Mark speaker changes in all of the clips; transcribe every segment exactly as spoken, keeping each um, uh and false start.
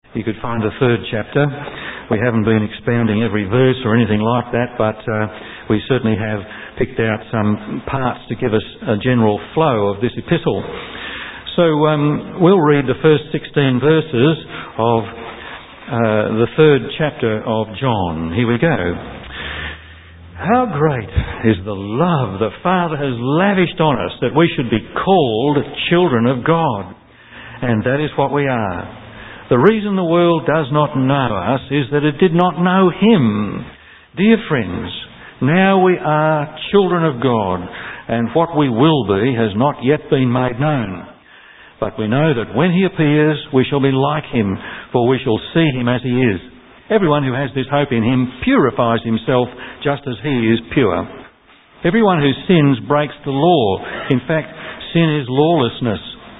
Speaker 1: You could find the third chapter. We haven't been expounding every verse or anything like that, but uh, we certainly have picked out some parts to give us a general flow of this epistle. So um, we'll read the first sixteen verses of uh, the third chapter of John. Here we go. How great is the love the Father has lavished on us that we should be called children of God. And that is what we are. The reason the world does not know us is that it did not know Him. Dear friends, now we are children of God, and what we will be has not yet been made known. But we know that when He appears, we shall be like Him, for we shall see Him as He is. Everyone who has this hope in Him purifies himself just as He is pure. Everyone who sins breaks the law. In fact, sin is lawlessness.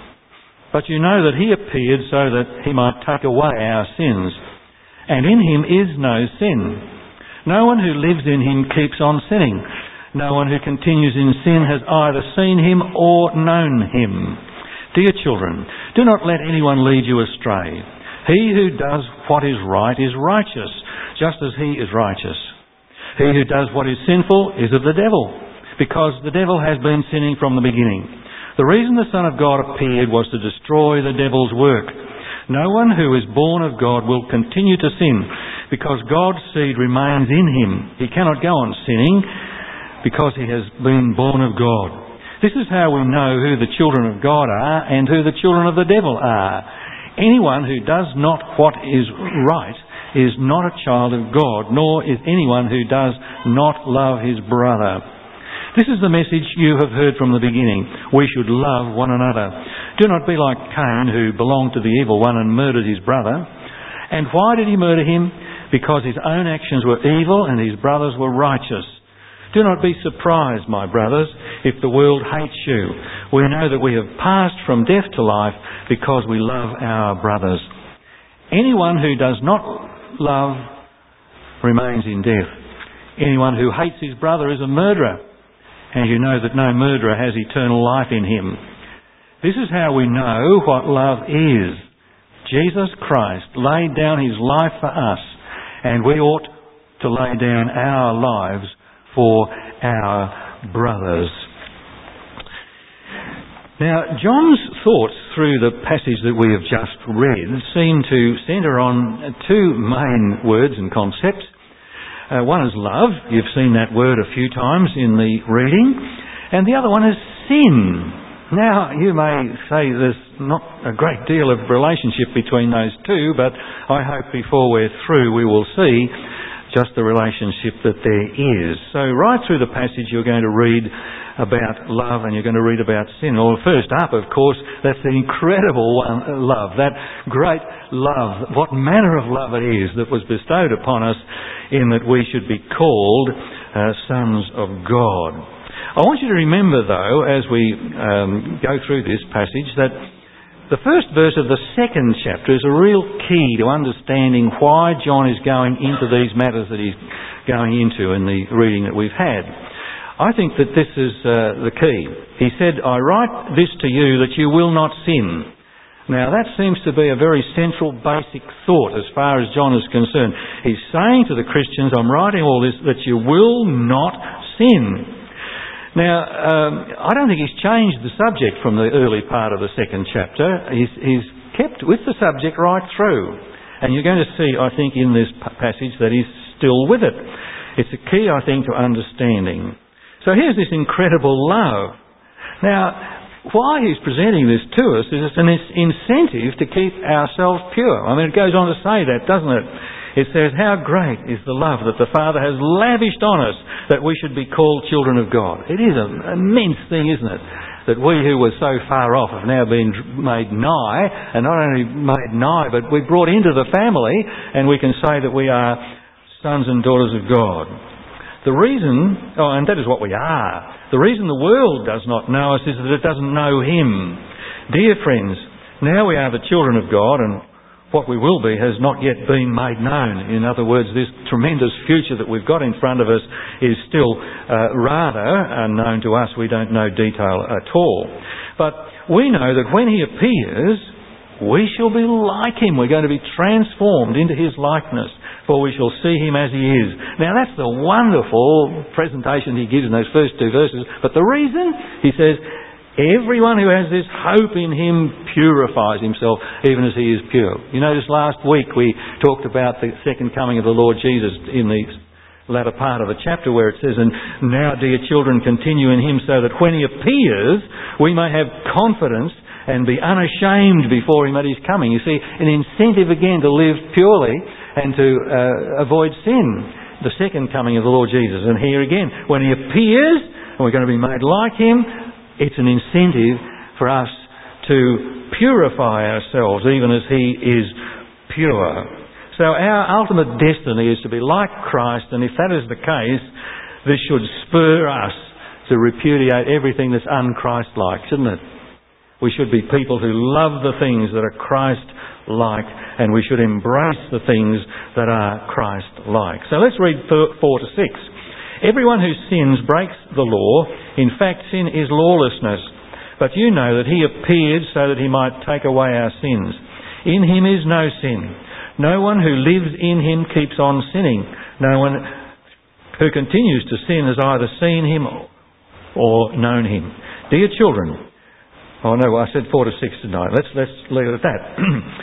Speaker 1: But you know that He appeared so that He might take away our sins. And in Him is no sin. No one who lives in Him keeps on sinning. No one who continues in sin has either seen Him or known Him. Dear children, do not let anyone lead you astray. He who does what is right is righteous, just as He is righteous. He who does what is sinful is of the devil, because the devil has been sinning from the beginning. The reason the Son of God appeared was to destroy the devil's work. No one who is born of God will continue to sin, because God's seed remains in him. He cannot go on sinning, because he has been born of God. This is how we know who the children of God are and who the children of the devil are. Anyone who does not what is right is not a child of God, nor is anyone who does not love his brother. This is the message you have heard from the beginning. We should love one another. Do not be like Cain, who belonged to the evil one and murdered his brother. And why did he murder him? Because his own actions were evil and his brothers were righteous. Do not be surprised, my brothers, if the world hates you. We know that we have passed from death to life because we love our brothers. Anyone who does not love remains in death. Anyone who hates his brother is a murderer. And you know that no murderer has eternal life in him. This is how we know what love is. Jesus Christ laid down His life for us, and we ought to lay down our lives for our brothers. Now, John's thoughts through the passage that we have just read seem to centre on two main words and concepts. Uh, one is love. You've seen that word a few times in the reading. And the other one is sin. Now, you may say there's not a great deal of relationship between those two, but I hope before we're through we will see just the relationship that there is. So right through the passage you're going to read about love and you're going to read about sin. Well, first up, of course, that's the incredible one, love, that great love. What manner of love it is that was bestowed upon us in that we should be called uh, sons of God. I want you to remember, though, as we um, go through this passage, that the first verse of the second chapter is a real key to understanding why John is going into these matters that he's going into in the reading that we've had. I think that this is uh, the key. He said, I write this to you that you will not sin. Now that seems to be a very central basic thought as far as John is concerned. He's saying to the Christians, I'm writing all this that you will not sin. Now, um, I don't think he's changed the subject from the early part of the second chapter. He's, he's kept with the subject right through. And you're going to see, I think, in this passage that he's still with it. It's a key, I think, to understanding. So here's this incredible love. Now, why he's presenting this to us is it's an incentive to keep ourselves pure. I mean, it goes on to say that, doesn't it? It says, how great is the love that the Father has lavished on us that we should be called children of God. It is an immense thing, isn't it? That we who were so far off have now been made nigh, and not only made nigh, but we're brought into the family, and we can say that we are sons and daughters of God. The reason, oh, and that is what we are, the reason the world does not know us is that it doesn't know Him. Dear friends, now we are the children of God, and what we will be has not yet been made known. In other words, this tremendous future that we've got in front of us is still uh, rather unknown to us. We don't know detail at all. But we know that when He appears, we shall be like him. We're going to be transformed into his likeness, for we shall see him as he is. Now that's the wonderful presentation he gives in those first two verses. But the reason, he says, everyone who has this hope in him purifies himself even as he is pure. You notice last week we talked about the second coming of the Lord Jesus in the latter part of the chapter where it says, and now, dear children, continue in him so that when he appears, we may have confidence and be unashamed before him at his coming. You see, an incentive again to live purely and to uh, avoid sin. The second coming of the Lord Jesus. And here again, when he appears and we're going to be made like him, it's an incentive for us to purify ourselves even as he is pure. So our ultimate destiny is to be like Christ, and if that is the case, this should spur us to repudiate everything that's un-Christ-like, shouldn't it? We should be people who love the things that are Christ-like, and we should embrace the things that are Christ-like. So let's read four to six. Everyone who sins breaks the law. In fact, sin is lawlessness. But you know that he appeared so that he might take away our sins. In him is no sin. No one who lives in him keeps on sinning. No one who continues to sin has either seen him or known him. Dear children, oh no, I said four to six tonight. Let's let's leave it at that.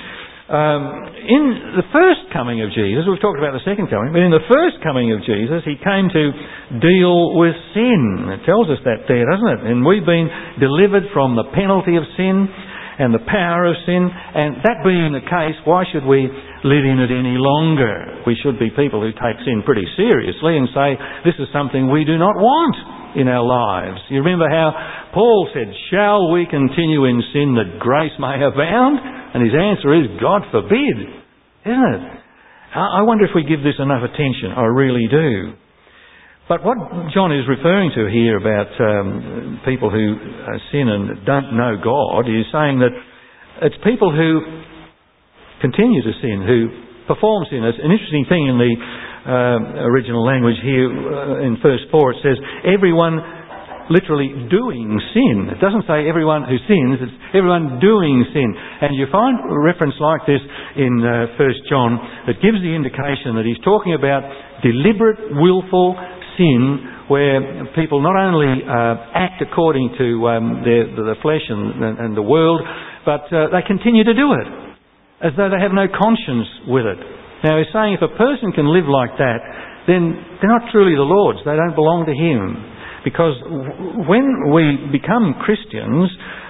Speaker 1: um, in the first coming of Jesus, we've talked about the second coming, but in the first coming of Jesus, he came to deal with sin. It tells us that there, doesn't it? And we've been delivered from the penalty of sin and the power of sin, and that being the case, why should we live in it any longer? We should be people who take sin pretty seriously and say, this is something we do not want in our lives. You remember how Paul said, shall we continue in sin that grace may abound? And his answer is, God forbid. Isn't it? I wonder if we give this enough attention. I really do. But what John is referring to here about um, people who uh, sin and don't know God is saying that it's people who continue to sin, who perform sin. It's an interesting thing in the uh, original language here uh, in verse four. It says, everyone literally doing sin. It doesn't say everyone who sins, it's everyone doing sin. And you find a reference like this in uh, First John that gives the indication that he's talking about deliberate, willful sin, where people not only uh, act according to um, their, the flesh and, and the world, but uh, they continue to do it as though they have no conscience with it. Now he's saying if a person can live like that, then they're not truly the Lord's. They don't belong to him. Because when we become Christians,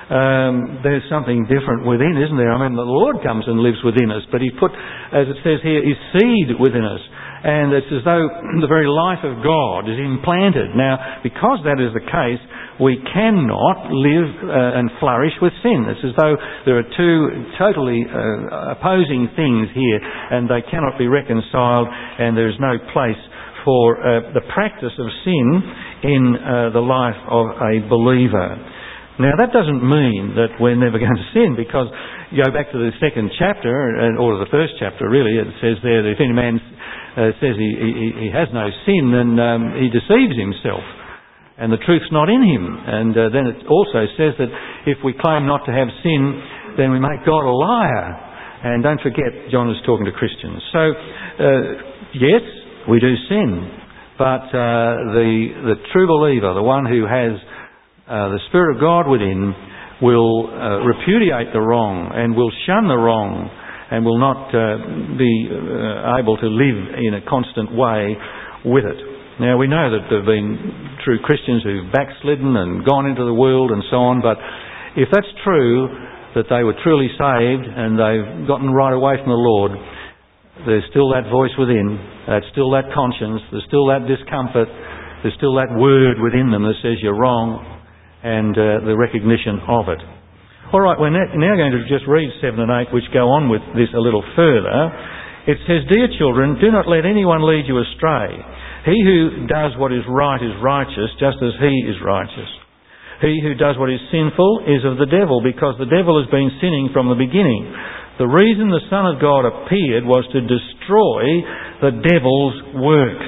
Speaker 1: um, there's something different within, isn't there? I mean, the Lord comes and lives within us, but he put, as it says here, his seed within us. And it's as though the very life of God is implanted. Now, because that is the case, we cannot live uh, and flourish with sin. It's as though there are two totally uh, opposing things here, and they cannot be reconciled, and there is no place for uh, the practice of sin in uh, the life of a believer. Now, that doesn't mean that we're never going to sin, because you go back to the second chapter, or the first chapter really, it says there that if any man uh, says he, he, he has no sin, then um, he deceives himself, and the truth's not in him. And uh, then it also says that if we claim not to have sin, then we make God a liar. And don't forget, John is talking to Christians. So, uh, yes, we do sin, but uh, the, the true believer, the one who has uh, the Spirit of God within, will uh, repudiate the wrong and will shun the wrong and will not uh, be uh, able to live in a constant way with it. Now, we know that there have been true Christians who've backslidden and gone into the world and so on, but if that's true, that they were truly saved and they've gotten right away from the Lord, there's still that voice within, there's still that conscience, there's still that discomfort, there's still that word within them that says you're wrong, and uh, the recognition of it. All right, we're now going to just read seven and eight, which go on with this a little further. It says, Dear children, do not let anyone lead you astray. He who does what is right is righteous, just as he is righteous. He who does what is sinful is of the devil, because the devil has been sinning from the beginning. The reason the Son of God appeared was to destroy the devil's work.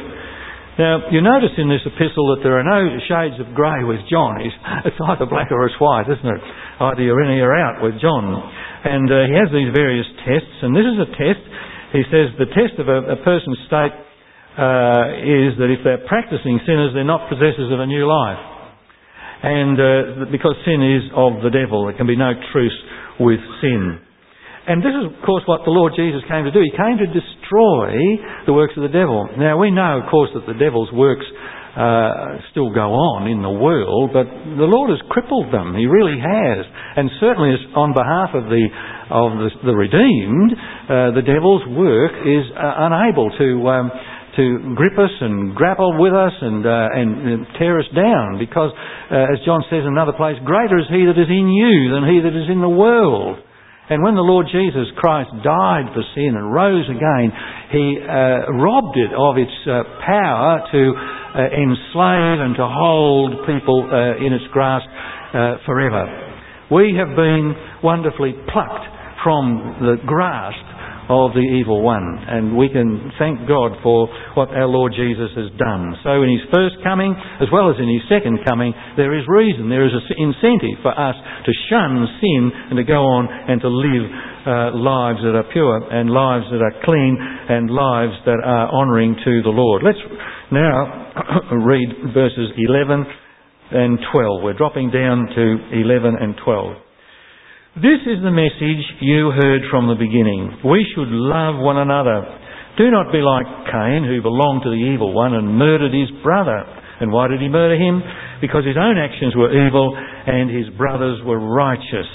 Speaker 1: Now, you notice in this epistle that there are no shades of grey with John. It's either black or it's white, isn't it? either you're in or you're out with John. And uh, he has these various tests, and this is a test. He says the test of a, a person's state uh, is that if they're practising sinners, they're not possessors of a new life. And uh, because sin is of the devil, there can be no truce with sin. And this is, of course, what the Lord Jesus came to do. He came to destroy the works of the devil. Now, we know, of course, that the devil's works uh, still go on in the world, but the Lord has crippled them. He really has. And certainly on behalf of the of the, the redeemed, uh, the devil's work is uh, unable to... Um, to grip us and grapple with us and, uh, and, and tear us down, because, uh, as John says in another place, greater is he that is in you than he that is in the world. And when the Lord Jesus Christ died for sin and rose again, he uh, robbed it of its uh, power to uh, enslave and to hold people uh, in its grasp uh, forever. We have been wonderfully plucked from the grasp of the evil one, and we can thank God for what our Lord Jesus has done. So in his first coming, as well as in his second coming, there is reason, there is an incentive for us to shun sin and to go on and to live uh, lives that are pure and lives that are clean and lives that are honouring to the Lord. Let's now read verses eleven and twelve. We're dropping down to eleven and twelve. This is the message you heard from the beginning. We should love one another. Do not be like Cain, who belonged to the evil one and murdered his brother. And why did he murder him? Because his own actions were evil and his brothers were righteous.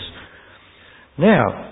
Speaker 1: Now,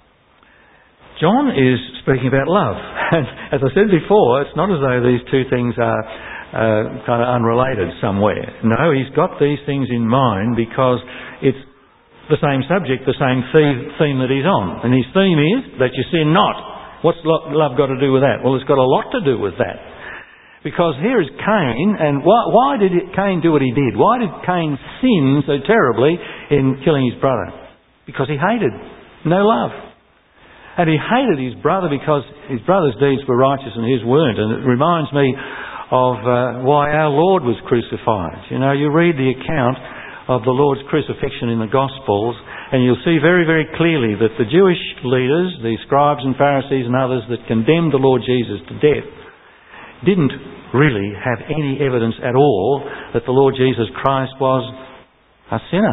Speaker 1: John is speaking about love. And as I said before, it's not as though these two things are uh, kind of unrelated somewhere. No, he's got these things in mind because it's the same subject, the same theme that he's on. And his theme is that you sin not. What's love got to do with that? Well, it's got a lot to do with that. Because here is Cain, and why, why did Cain do what he did? Why did Cain sin so terribly in killing his brother? Because he hated. No love. And he hated his brother because his brother's deeds were righteous and his weren't. And it reminds me of uh, why our Lord was crucified. You know, you read the account of the Lord's crucifixion in the Gospels, and you'll see very, very clearly that the Jewish leaders, the scribes and Pharisees and others that condemned the Lord Jesus to death, didn't really have any evidence at all that the Lord Jesus Christ was a sinner.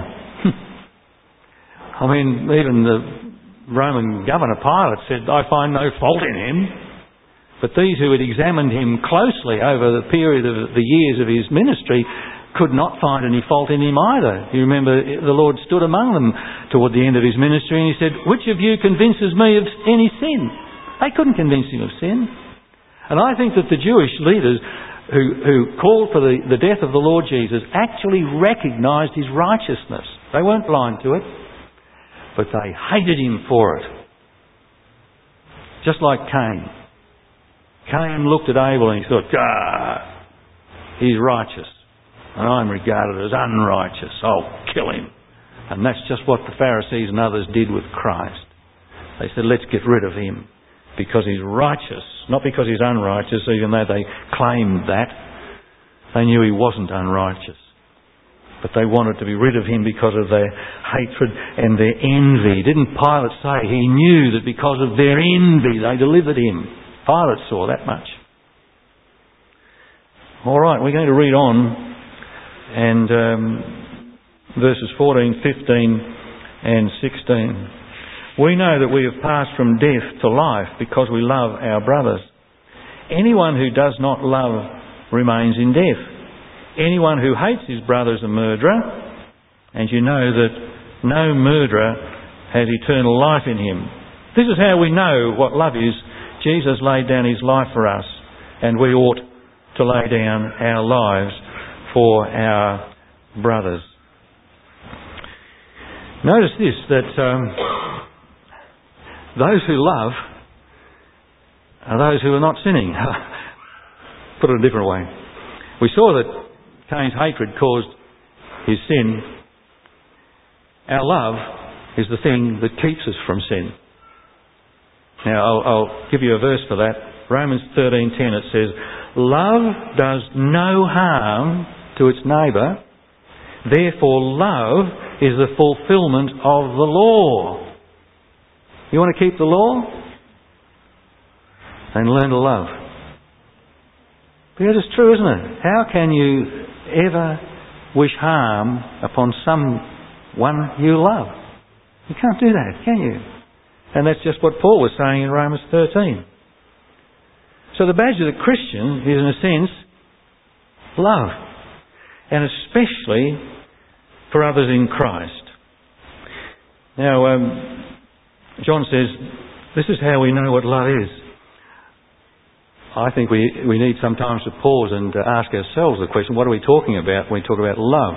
Speaker 1: I mean, even the Roman governor Pilate said, I find no fault in him. But these who had examined him closely over the period of the years of his ministry could not find any fault in him either. You remember the Lord stood among them toward the end of his ministry and he said, which of you convinces me of any sin? They couldn't convince him of sin. And I think that the Jewish leaders who, who called for the, the death of the Lord Jesus actually recognised his righteousness. They weren't blind to it, but they hated him for it. Just like Cain. Cain looked at Abel and he thought, ah, he's righteous. And I'm regarded as unrighteous. I'll kill him. And that's just what the Pharisees and others did with Christ. They said, let's get rid of him because he's righteous. Not because he's unrighteous, even though they claimed that. They knew he wasn't unrighteous. But they wanted to be rid of him because of their hatred and their envy. Didn't Pilate say he knew that because of their envy they delivered him? Pilate saw that much. All right, we're going to read on. And um, verses fourteen, fifteen and sixteen. We know that we have passed from death to life because we love our brothers. Anyone who does not love remains in death. Anyone who hates his brother is a murderer, and you know that no murderer has eternal life in him. This is how we know what love is. Jesus laid down his life for us, and we ought to lay down our lives for our brothers. Notice this, that um, those who love are those who are not sinning. Put it a different way. We saw that Cain's hatred caused his sin. Our love is the thing that keeps us from sin. Now, I'll, I'll give you a verse for that. Romans thirteen ten, it says, love does no harm to its neighbour, therefore love is the fulfilment of the law. You want to keep the law? Then learn to love. Because it's true, isn't it? How can you ever wish harm upon someone you love? You can't do that, can you? And that's just what Paul was saying in Romans thirteen. So the badge of the Christian is, in a sense, love. And especially for others in Christ. Now, um, John says, this is how we know what love is. I think we, we need sometimes to pause and uh, ask ourselves the question, what are we talking about when we talk about love?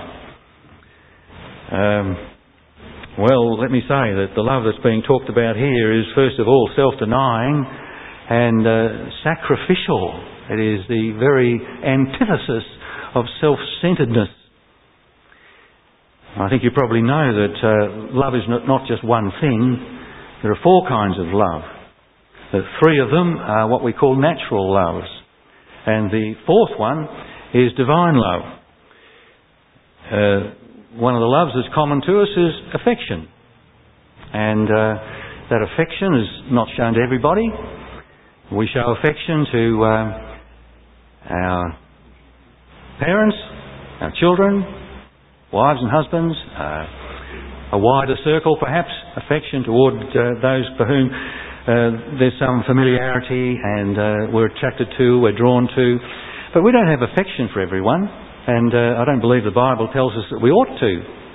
Speaker 1: Um, well, let me say that the love that's being talked about here is, first of all, self-denying and uh, sacrificial. It is the very antithesis of self-centeredness. I think you probably know that uh, love is not, not just one thing. There are four kinds of love. The three of them are what we call natural loves. And the fourth one is divine love. Uh, one of the loves that's common to us is affection. And uh, that affection is not shown to everybody. We show affection to uh, our parents, our children, wives and husbands, uh, a wider circle perhaps, affection toward uh, those for whom uh, there's some familiarity and uh, we're attracted to, we're drawn to. But we don't have affection for everyone, and uh, I don't believe the Bible tells us that we ought to.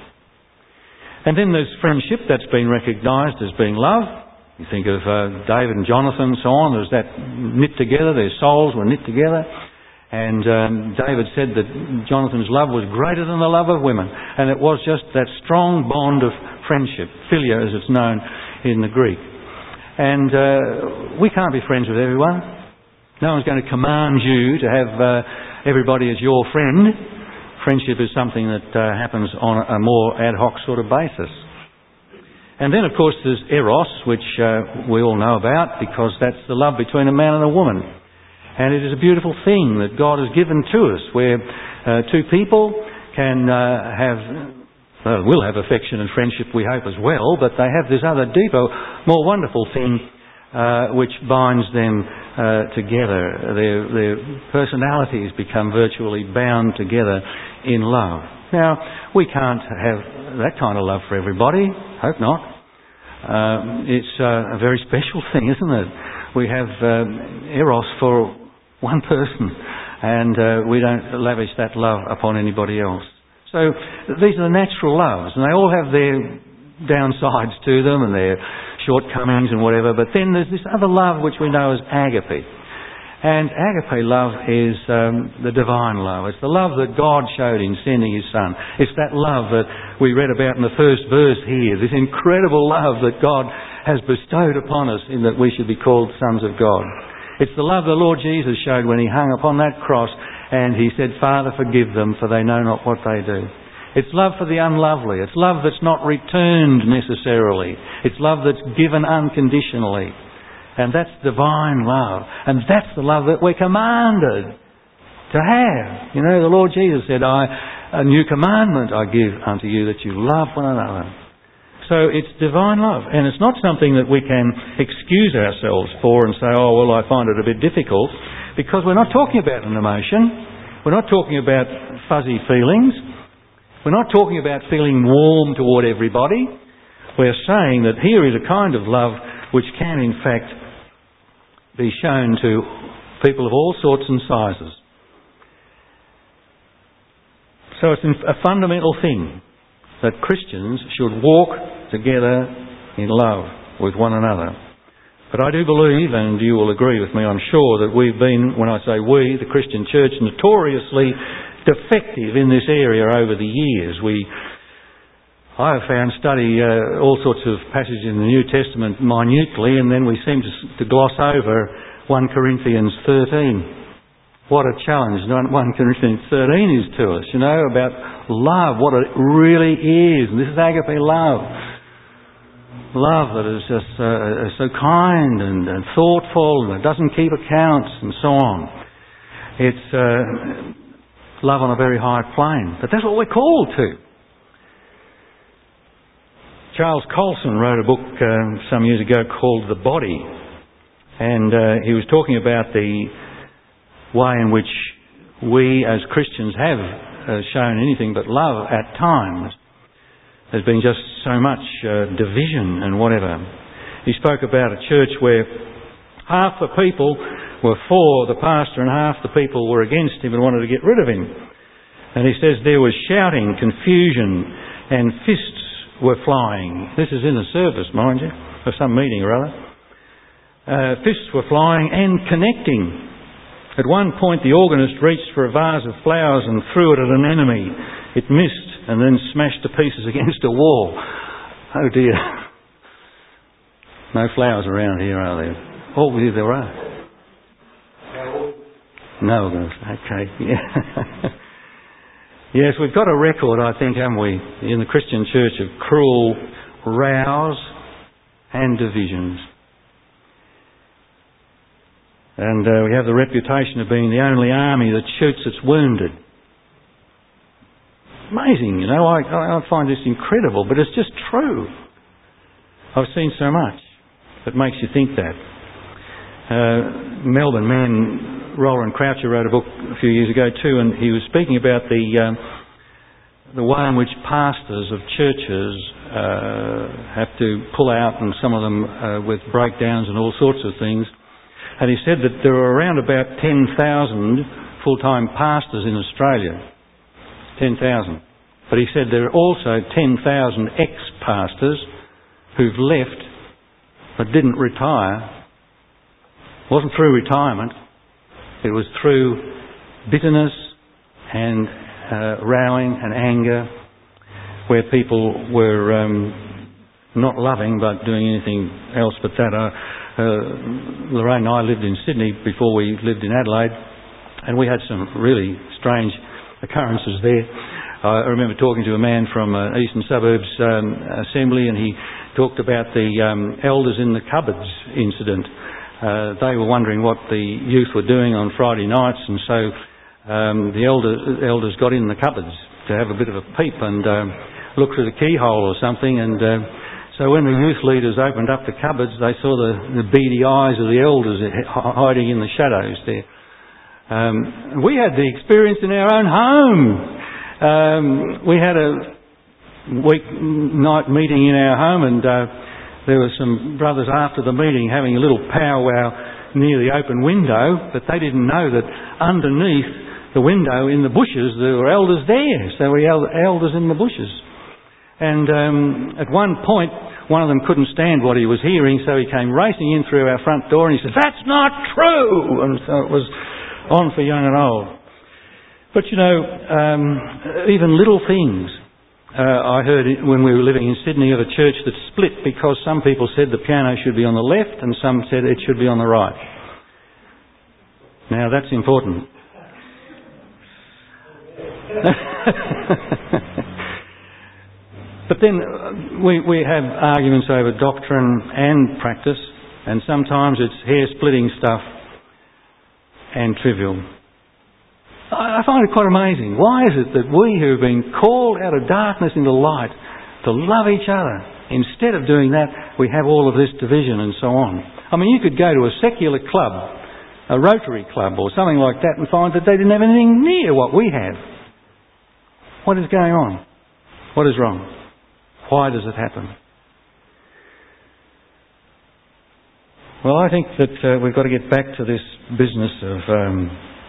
Speaker 1: And then there's friendship that's been recognised as being love. You think of uh, David and Jonathan and so on, there's that knit together, their souls were knit together. And um, David said that Jonathan's love was greater than the love of women. And it was just that strong bond of friendship, philia as it's known in the Greek. And uh, we can't be friends with everyone. No one's going to command you to have uh, everybody as your friend. Friendship is something that uh, happens on a more ad hoc sort of basis. And then, of course, there's eros, which uh, we all know about, because that's the love between a man and a woman. And it is a beautiful thing that God has given to us, where uh, two people can uh, have, well, will have affection and friendship, we hope, as well, but they have this other deeper, more wonderful thing uh, which binds them uh, together. Their, their personalities become virtually bound together in love. Now, we can't have that kind of love for everybody. Hope not. Um, it's uh, a very special thing, isn't it? We have um, eros for one person, and uh, we don't lavish that love upon anybody else. So these are the natural loves, and they all have their downsides to them and their shortcomings and whatever. But then there's this other love which we know as agape. And agape love is um, the divine love. It's the love that God showed in sending His Son. It's that love that we read about in the first verse here. This incredible love that God has bestowed upon us in that we should be called sons of God. It's the love the Lord Jesus showed when He hung upon that cross and He said, Father, forgive them, for they know not what they do. It's love for the unlovely. It's love that's not returned necessarily. It's love that's given unconditionally. And that's divine love. And that's the love that we're commanded to have. You know, the Lord Jesus said, I, a new commandment I give unto you, that you love one another. So it's divine love. And it's not something that we can excuse ourselves for and say, oh, well, I find it a bit difficult. Because we're not talking about an emotion. We're not talking about fuzzy feelings. We're not talking about feeling warm toward everybody. We're saying that here is a kind of love which can, in fact, be shown to people of all sorts and sizes. So it's a fundamental thing that Christians should walk together in love with one another. But I do believe, and you will agree with me, I'm sure, that we've been, when I say we, the Christian church, notoriously defective in this area over the years. We I have found study uh, all sorts of passages in the New Testament minutely, and then we seem to, to gloss over First Corinthians thirteen. What a challenge First Corinthians thirteen is to us, you know, about love, what it really is. And this is agape love. Love that is just uh, so kind and, and thoughtful, and it doesn't keep accounts and so on. It's uh, love on a very high plane. But that's what we're called to. Charles Colson wrote a book um, some years ago called The Body, and uh, he was talking about the way in which we as Christians have uh, shown anything but love at times. There's been just so much uh, division and whatever. He spoke about a church where half the people were for the pastor and half the people were against him and wanted to get rid of him. And he says there was shouting, confusion, and fists were flying. This is in a service, mind you, or some meeting or other. Uh, fists were flying and connecting. At one point the organist reached for a vase of flowers and threw it at an enemy. It missed and then smashed to pieces against a wall. Oh dear. No flowers around here, are there? Oh, yeah, there are. No, okay. Yeah. Yes, we've got a record, I think, haven't we, in the Christian church of cruel rows and divisions. And uh, we have the reputation of being the only army that shoots its wounded. Amazing, you know, I, I find this incredible, but it's just true. I've seen so much that makes you think that. Uh, Melbourne man, Roland Croucher, wrote a book a few years ago too, and he was speaking about the um, the way in which pastors of churches uh, have to pull out, and some of them uh, with breakdowns and all sorts of things. And he said that there are around about ten thousand full-time pastors in Australia. ten thousand. But he said there are also ten thousand ex-pastors who've left but didn't retire. It wasn't through retirement. It was through bitterness and uh, rowing and anger, where people were um, not loving but doing anything else but that. Uh, uh, Lorraine and I lived in Sydney before we lived in Adelaide, and we had some really strange occurrences there. I remember talking to a man from uh, Eastern Suburbs um, Assembly, and he talked about the um, elders in the cupboards incident. Uh, they were wondering what the youth were doing on Friday nights, and so um, the elder, elders got in the cupboards to have a bit of a peep and um, look through the keyhole or something. And uh, so when the youth leaders opened up the cupboards, they saw the, the beady eyes of the elders hiding in the shadows there. Um, we had the experience in our own home. Um, we had a week night meeting in our home, and uh, there were some brothers after the meeting having a little powwow near the open window, but they didn't know that underneath the window in the bushes there were elders there. So we were elders in the bushes. And um, at one point, one of them couldn't stand what he was hearing, so he came racing in through our front door and he said, "That's not true!" And so it was on for young and old. But you know, um, even little things. Uh, I heard it when we were living in Sydney of a church that split because some people said the piano should be on the left and some said it should be on the right. Now that's important. But then we, we have arguments over doctrine and practice, and sometimes it's hair-splitting stuff and trivial. I find it quite amazing. Why is it that we who have been called out of darkness into light to love each other, instead of doing that, we have all of this division and so on? I mean, you could go to a secular club, a Rotary club or something like that, and find that they didn't have anything near what we have. What is going on? What is wrong? Why does it happen? Well, I think that uh, we've got to get back to this business of um,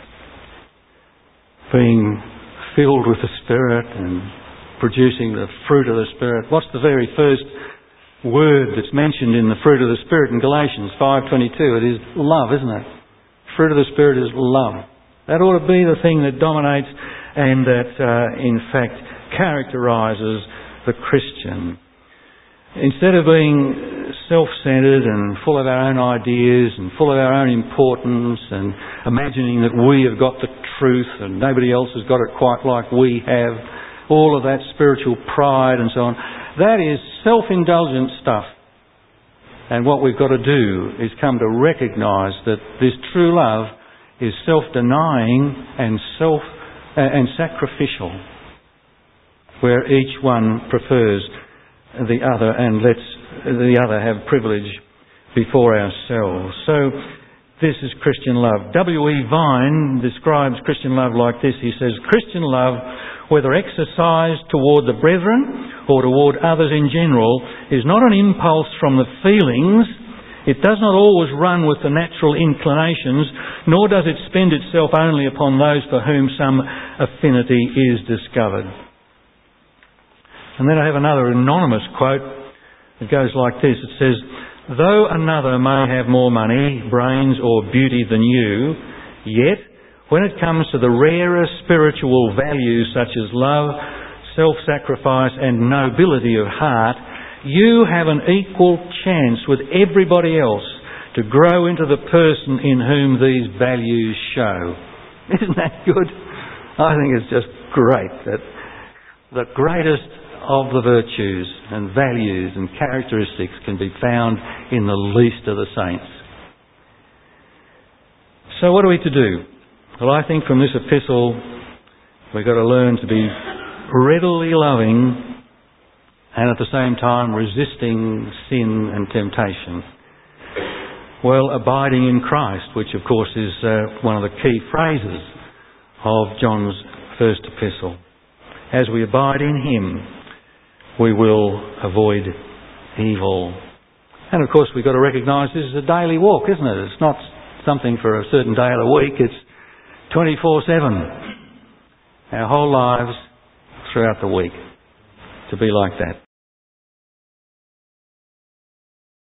Speaker 1: being filled with the Spirit and producing the fruit of the Spirit. What's the very first word that's mentioned in the fruit of the Spirit in Galatians five twenty-two? It is love, isn't it? Fruit of the Spirit is love. That ought to be the thing that dominates and that, uh, in fact, characterises the Christian. Instead of being self-centred and full of our own ideas and full of our own importance and imagining that we have got the truth and nobody else has got it quite like we have, all of that spiritual pride and so on, that is self-indulgent stuff. And what we've got to do is come to recognise that this true love is self-denying and self uh, and sacrificial, where each one prefers the other and let's the other have privilege before ourselves. So this is Christian love. W E Vine describes Christian love like this. He says, Christian love, whether exercised toward the brethren or toward others in general, is not an impulse from the feelings. It does not always run with the natural inclinations, nor does it spend itself only upon those for whom some affinity is discovered. And then I have another anonymous quote. It goes like this. It says, though another may have more money, brains or beauty than you, yet when it comes to the rarer spiritual values such as love, self-sacrifice and nobility of heart, you have an equal chance with everybody else to grow into the person in whom these values show. Isn't that good? I think it's just great that the greatest of the virtues and values and characteristics can be found in the least of the saints. So what are we to do? Well, I think from this epistle we've got to learn to be readily loving and at the same time resisting sin and temptation. Well, abiding in Christ, which of course is uh, one of the key phrases of John's first epistle. As we abide in Him, we will avoid evil. And of course we've got to recognise this is a daily walk, isn't it? It's not something for a certain day of the week. It's twenty-four seven. Our whole lives throughout the week to be like that.